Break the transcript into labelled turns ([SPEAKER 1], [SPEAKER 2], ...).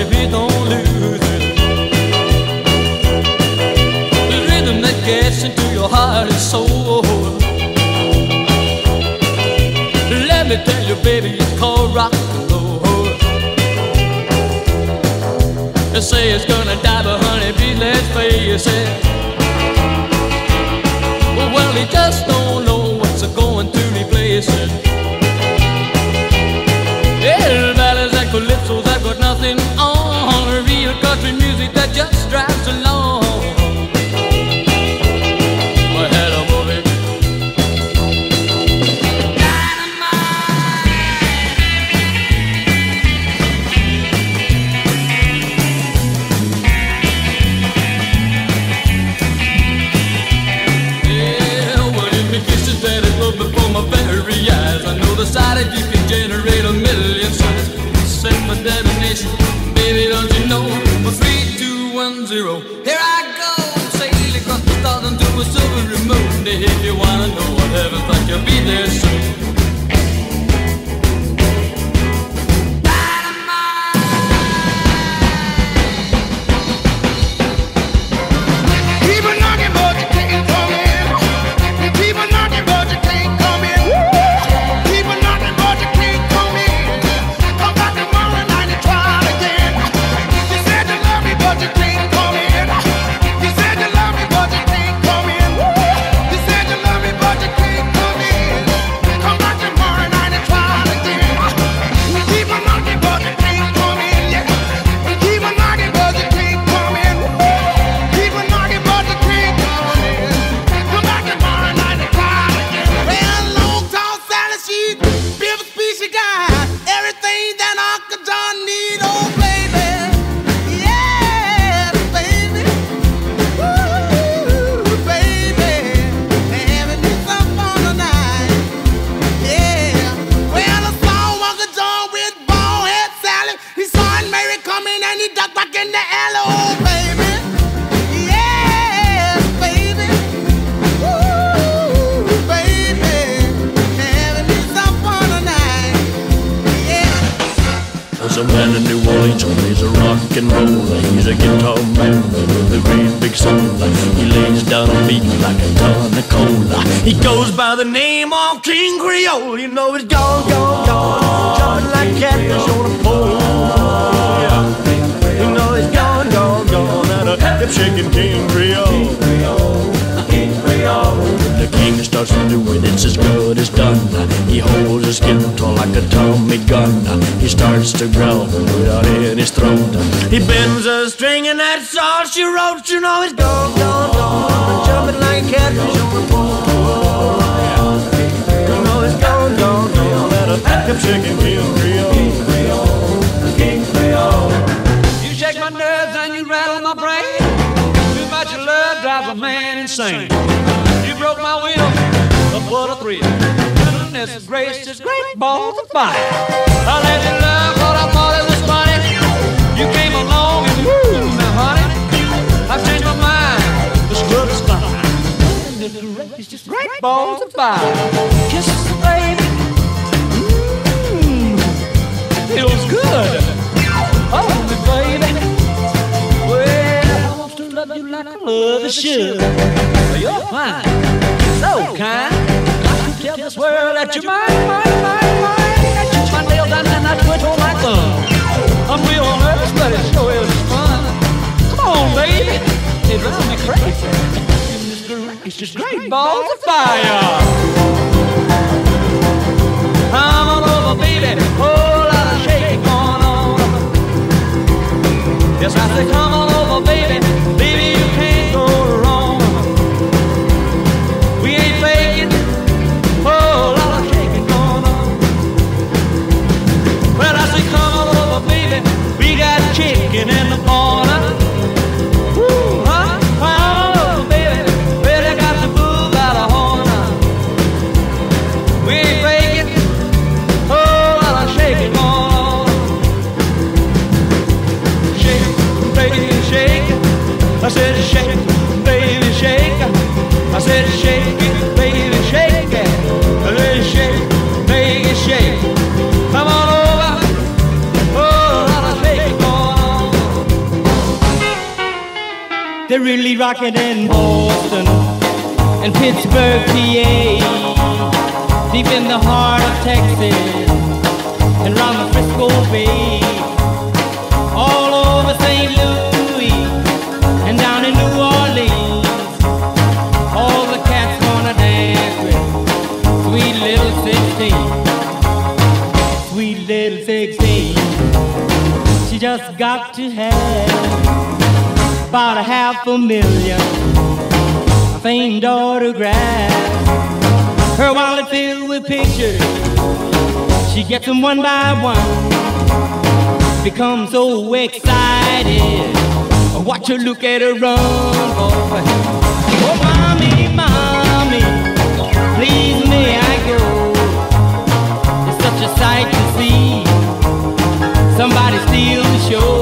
[SPEAKER 1] honey, please don't lose it. The rhythm that gets into your heart and soul. Let me tell you, baby, it's called rock and roll. They say it's gonna die, but honey, please let's face it. Well, he just don't know what's going to replace it. Yeah, ballads and calypsos, I've got nothing on. Real country music that just drives along. I had a movie. Before my very eyes, I know the side that you can generate a million signs. Set my destination, baby, don't you know? For 3, 2, 1, 0. Here I go, sail across the stars into a silvery moon. If you wanna know what heaven's like, you'll be there soon.
[SPEAKER 2] He goes by the name of King Creole. You know he's gone, gone, gone, jumping like catfish on a pole. Yeah. You know he's gone, gone, gone, and a hip-shaking King Creole. King Creole. The king starts to do it, it's as good as done. He holds his skin tall like a Tommy gun. He starts to growl without in his throat. He bends a string and that's all she wrote. You know he's gone, gone, gone, jumping like catfish on a pole. Hip-shaking King Creole. King Creole.
[SPEAKER 3] You shake my nerves and you rattle my brain. Too much of love drives a man insane. You broke my will, but what a thrill. Goodness gracious, great balls of fire. I let you love what I thought it was funny. You came along and now honey, I've changed my mind. This love is fine. Goodness gracious, great balls of fire. Kisses, baby. Feels good. Oh, baby. Well, I want to love you like I love you should. You're fine, so kind. I can tell this world that you're mine, mine, mine, mine. I touch my nails down and I twitch on my thumb. I'm real nervous, but it sure is fun. Come on, baby. It drives me crazy. It's just great balls of fire. Come on over, baby. Whole lot of shake going on. Yes, I say come on over, baby. Baby, you can't go wrong. We ain't faking. Whole lot of shaking going on. Well, I say come on over, baby. We got chicken in the corner. Woo, huh? Come on over, baby. Really got to move out of horn. We ain't faking. Shaking on, shake, baby, shake. I said shake, baby, shake. I said shake it, baby, shake it. I said shake, baby, shake. Come on over, oh, a lot of shaking going on. They're really rocking in Boston and Pittsburgh, PA, deep in the heart of Texas and round the Frisco Bay, all over St. Louis and down in New Orleans. All the cats wanna dance with sweet little 16, sweet little 16. She just got to have about $500,000 famed autographs. Her wallet filled with pictures, she gets them one by one. Becomes so excited, watch her look at her run, boy. Oh, mommy, mommy, please may I go? It's such a sight to see somebody steal the show.